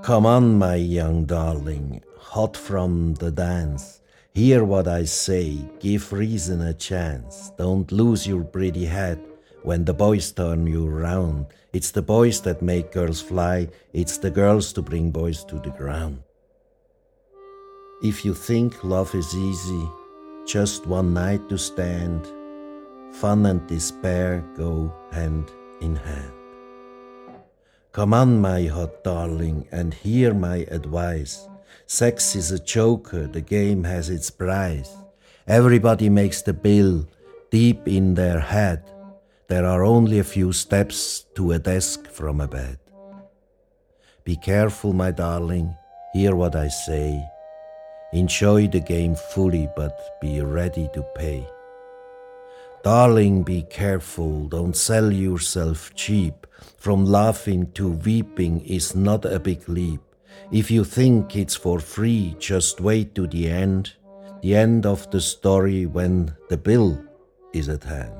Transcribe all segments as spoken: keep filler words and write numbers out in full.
Come on, my young darling, hot from the dance. Hear what I say, give reason a chance. Don't lose your pretty head when the boys turn you round. It's the boys that make girls fly, it's the girls to bring boys to the ground. If you think love is easy, just one night to stand, fun and despair go hand in hand. Come on, my hot darling, and hear my advice. Sex is a joker, the game has its price. Everybody makes the bill deep in their head. There are only a few steps to a desk from a bed. Be careful, my darling, hear what I say. Enjoy the game fully, but be ready to pay. Darling, be careful, don't sell yourself cheap. From laughing to weeping is not a big leap. If you think it's for free, just wait to the end, the end of the story when the bill is at hand.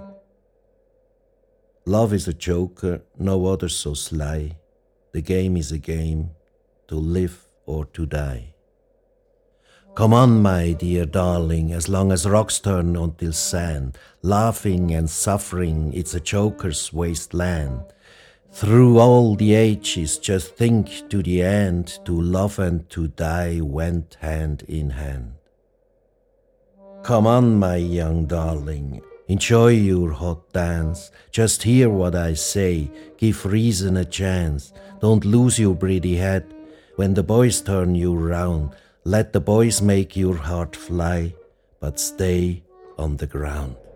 Love is a joker, no other so sly. The game is a game, to live or to die. Come on, my dear darling, as long as rocks turn until sand. Laughing and suffering, it's a joker's wasteland. Through all the ages, just think to the end, to love and to die went hand in hand. Come on, my young darling, enjoy your hot dance. Just hear what I say, give reason a chance. Don't lose your pretty head when the boys turn you round. Let the boys make your heart fly, but stay on the ground.